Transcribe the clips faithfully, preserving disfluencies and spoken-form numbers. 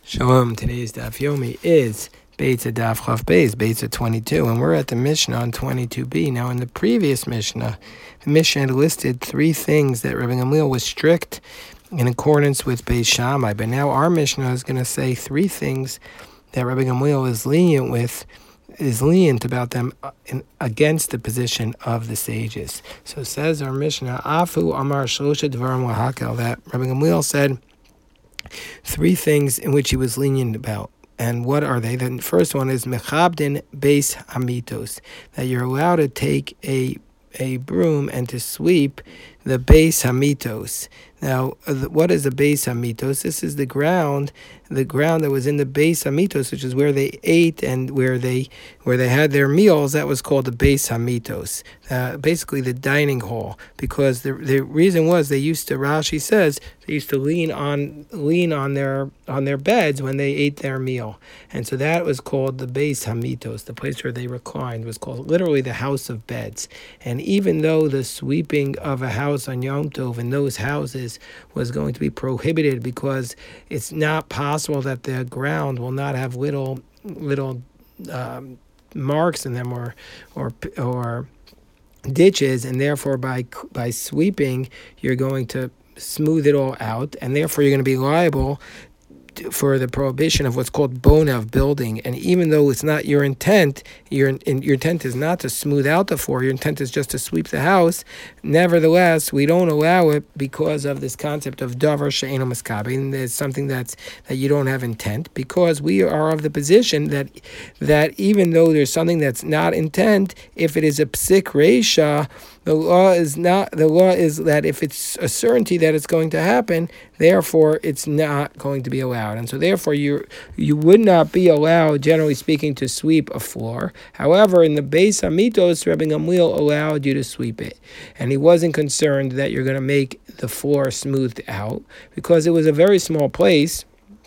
Shalom. Today's Daf Yomi is Beitza Daf Chav Beis, Beitza twenty-two, and we're at the Mishnah on twenty-two b. Now, in the previous Mishnah, the Mishnah had listed three things that Rabbi Gamliel was strict in accordance with Beis Shammai, but now our Mishnah is going to say three things that Rabbi Gamliel is lenient with, is lenient about them in, against the position of the sages. So says our Mishnah, Afu Amar Shlosha Dvarim Lahakel, that Rabbi Gamliel said three things in which he was lenient about. And what are they? The first one is Mechabdin Beis Hamitos, that you're allowed to take a a broom and to sweep the Beis Hamitos. Now, what is the Beis Hamitos? This is the ground, the ground that was in the Beis Hamitos, which is where they ate and where they where they had their meals. That was called the Beis Hamitos, uh, basically the dining hall. Because the the reason was they used to, Rashi says, they used to lean on lean on their on their beds when they ate their meal, and so that was called the Beis Hamitos. The place where they reclined was called literally the house of beds. And even though the sweeping of a house on Yom Tov in those houses was going to be prohibited because it's not possible that the ground will not have little little um, marks in them or or or ditches, and therefore by by sweeping you're going to smooth it all out, and therefore you're going to be liable for the prohibition of what's called bona of building. And even though it's not your intent, your your intent is not to smooth out the floor, your intent is just to sweep the house, nevertheless, we don't allow it because of this concept of davar she'eino miskabin. There's something that's that you don't have intent, because we are of the position that that even though there's something that's not intent, if it is a psik reisha, the law is not. The law is that if it's a certainty that it's going to happen, therefore it's not going to be allowed, and so therefore you you would not be allowed, generally speaking, to sweep a floor. However, in the Beis Hamitos, Rabbi Gamliel allowed you to sweep it, and he wasn't concerned that you're going to make the floor smoothed out because it was a very small place.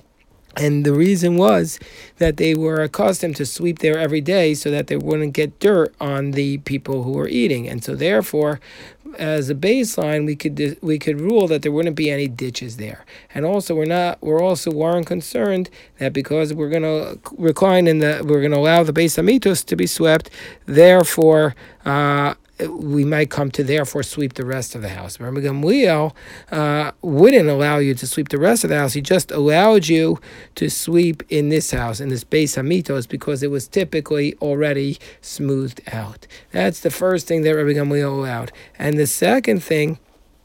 And the reason was that they were accustomed to sweep there every day so that they wouldn't get dirt on the people who were eating. And so therefore, as a baseline, we could we could rule that there wouldn't be any ditches there. And also we're not we're also weren't concerned that because we're going to recline in the we're going to allow the Beis Hamitos to be swept, therefore uh we might come to therefore sweep the rest of the house. Rabbi Gamliel uh, wouldn't allow you to sweep the rest of the house. He just allowed you to sweep in this house, in this Beis Hamitos, because it was typically already smoothed out. That's the first thing that Rabbi Gamliel allowed. And the second thing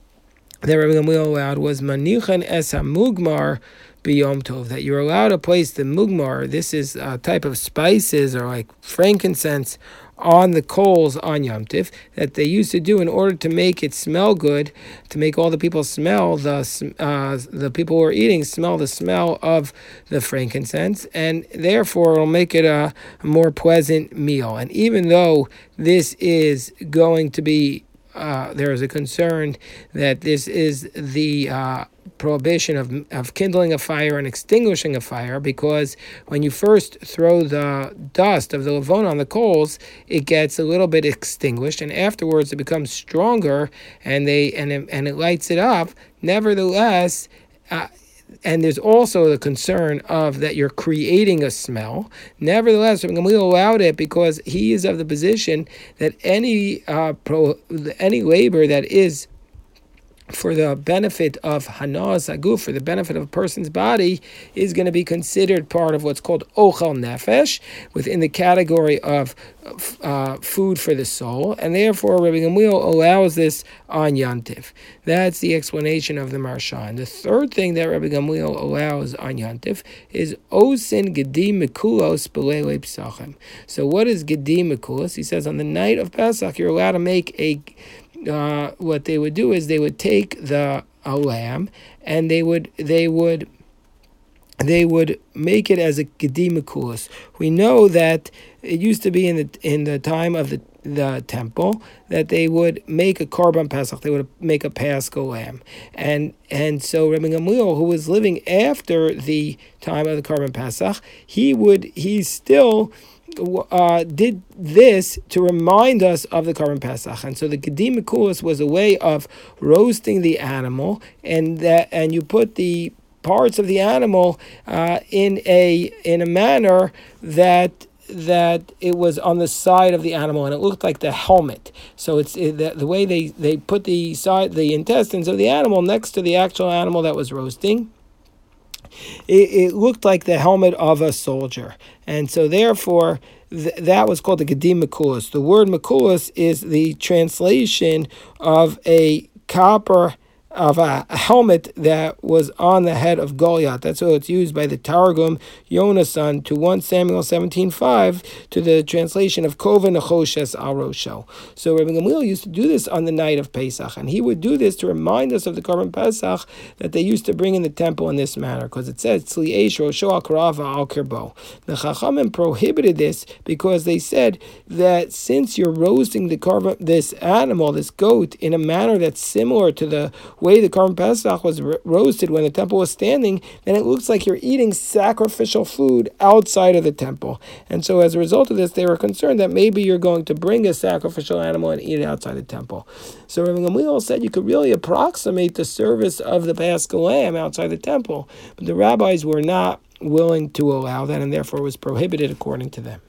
that Rabbi Gamliel allowed was manichan es hamugmar b'yom tov, that you're allowed to place the mugmar. This is a type of spices or like frankincense on the coals on Yom Tiv that they used to do in order to make it smell good, to make all the people smell the uh, the people who are eating smell the smell of the frankincense, and therefore it'll make it a, a more pleasant meal. And even though this is going to be uh, there is a concern that this is the uh, prohibition of of kindling a fire and extinguishing a fire, because when you first throw the dust of the levon on the coals, it gets a little bit extinguished, and afterwards it becomes stronger, and they and it, and it lights it up. Nevertheless, uh, and there's also the concern of that you're creating a smell. Nevertheless, Rabbi Gamliel allowed it because he is of the position that any uh, pro, any labor that is for the benefit of hanas aguf, for the benefit of a person's body, is going to be considered part of what's called ochel nefesh, within the category of uh, food for the soul, and therefore Rabbi Gamliel allows this on Yom Tiv. That's the explanation of the Marsha. And the third thing that Rabbi Gamliel allows on Yom Tiv is osin gedim mikulos b'leilei pesachim. So what is gedim mikulos? He says on the night of Pesach you're allowed to make a Uh, what they would do is they would take the a lamb and they would they would they would make it as a gedimikulos. We know that it used to be in the in the time of the the temple that they would make a korban pesach. They would make a paschal lamb, and and so Rabbi Gamliel, who was living after the time of the korban pesach, he would he still. Uh, did this to remind us of the Korban Pesach, and so the Gedim Mikulas was a way of roasting the animal, and that and you put the parts of the animal uh, in a in a manner that that it was on the side of the animal and it looked like the helmet. So it's it, the, the way they, they put the side the intestines of the animal next to the actual animal that was roasting. It, it looked like the helmet of a soldier, and so therefore th- that was called the Gedim Mekulas. The word Mekulas is the translation of a copper of a helmet that was on the head of Goliath. That's how it's used by the Targum Yonasan to First Samuel seventeen five to the translation of Kova Nechoshes Al Rosho. So Rabbi Gamliel used to do this on the night of Pesach, and he would do this to remind us of the Korban Pesach that they used to bring in the temple in this manner, because it says Tzli Eish Rosho Al Karava Al Kirbo. The Chachamim prohibited this because they said that since you're roasting the korban, this animal, this goat, in a manner that's similar to the way the Korban Pesach was ro- roasted when the temple was standing, then it looks like you're eating sacrificial food outside of the temple. And so as a result of this, they were concerned that maybe you're going to bring a sacrificial animal and eat it outside the temple. So Rabbi Gamliel said you could really approximate the service of the Paschal lamb outside the temple, but the rabbis were not willing to allow that, and therefore was prohibited according to them.